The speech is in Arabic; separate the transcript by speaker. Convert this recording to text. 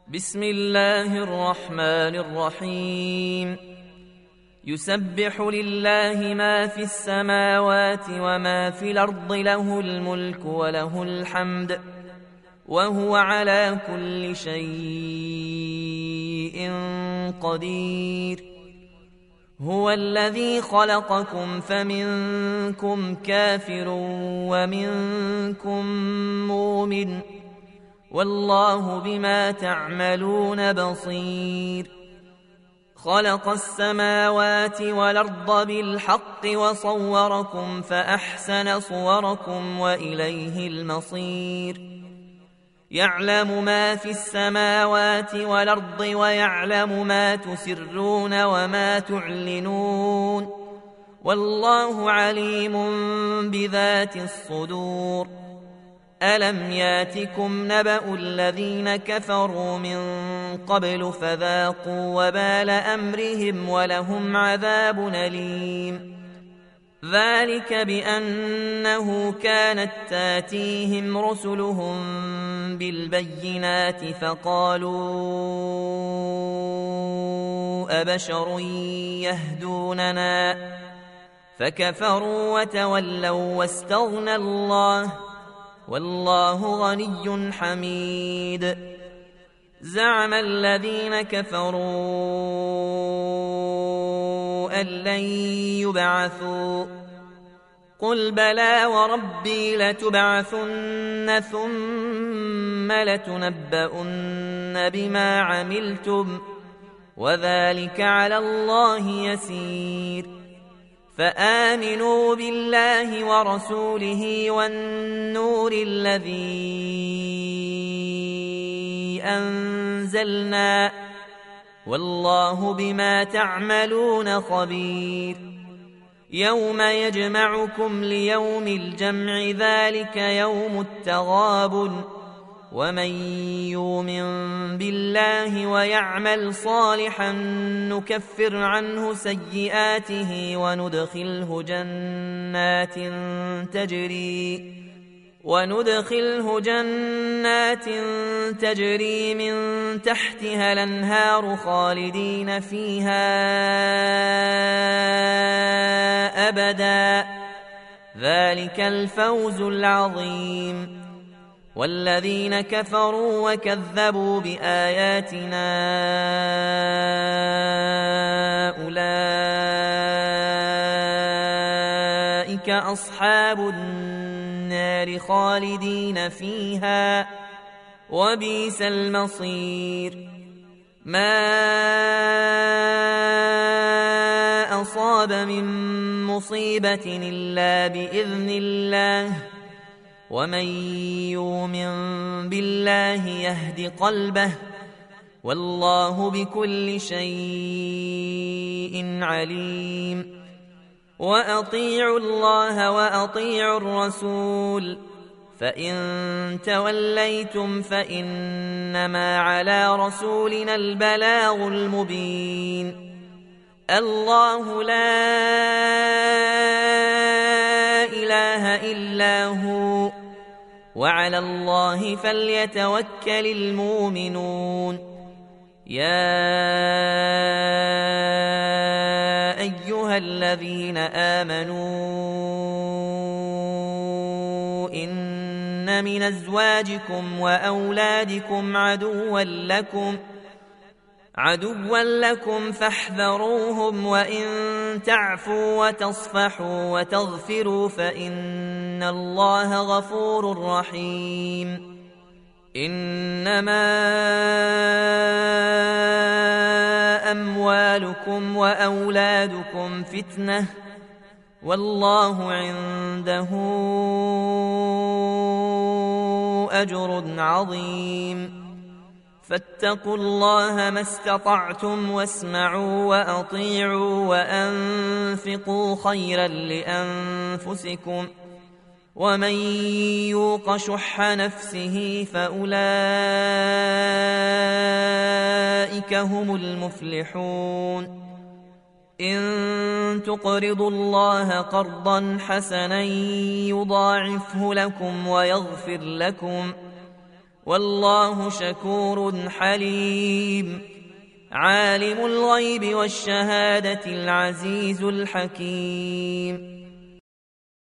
Speaker 1: بسم الله الرحمن الرحيم. يسبح لله ما في السماوات وما في الأرض، له الملك وله الحمد وهو على كل شيء قدير. هو الذي خلقكم فمنكم كافر ومنكم مؤمن، والله بما تعملون بصير. خلق السماوات والأرض بالحق وصوركم فأحسن صوركم وإليه المصير. يعلم ما في السماوات والأرض ويعلم ما تسرون وما تعلنون، والله عليم بذات الصدور. ألم ياتكم نبأ الذين كفروا من قبل فذاقوا وبال أمرهم ولهم عذاب أليم. ذلك بأنه كانت تاتيهم رسلهم بالبينات فقالوا أبشر يهدوننا، فكفروا وتولوا واستغنى الله، والله غني حميد. زعم الذين كفروا أن لن يبعثوا، قل بلى وربي لتبعثن ثم لتنبؤن بما عملتم، وذلك على الله يسير. فآمنوا بالله ورسوله والنور الذي أنزلنا، والله بما تعملون خبير. يوم يجمعكم ليوم الجمع، ذلك يوم التغابن، ومن يؤمن بالله ويعمل صالحا نكفر عنه سيئاته وندخله جنات تجري من تحتها الأنهار خالدين فيها أبدا، ذلك الفوز العظيم. والذين كفروا وكذبوا بآياتنا أولئك أصحاب النار خالدين فيها، وبئس المصير. ما أصاب من مصيبة إلا بإذن الله، ومن يؤمن بالله يهد قلبه، والله بكل شيء عليم. وأطيعوا الله وأطيعوا الرسول، فإن توليتم فإنما على رسولنا البلاغ المبين. الله لا إله إلا هو، وعلى الله فليتوكل المؤمنون. يا أيها الذين آمنوا إن من أزواجكم وأولادكم عدوا لكم فاحذروهم، وإن تعفوا وتصفحوا وتغفروا فإن الله غفور رحيم. إنما أموالكم وأولادكم فتنة، والله عنده أجر عظيم. فاتقوا الله ما استطعتم، واسمعوا وأطيعوا وأنفقوا خيرا لأنفسكم، ومن يوق شح نفسه فأولئك هم المفلحون. إن تقرضوا الله قرضا حسنا يضاعفه لكم ويغفر لكم، والله شكور حليم عالم الغيب والشهادة العزيز الحكيم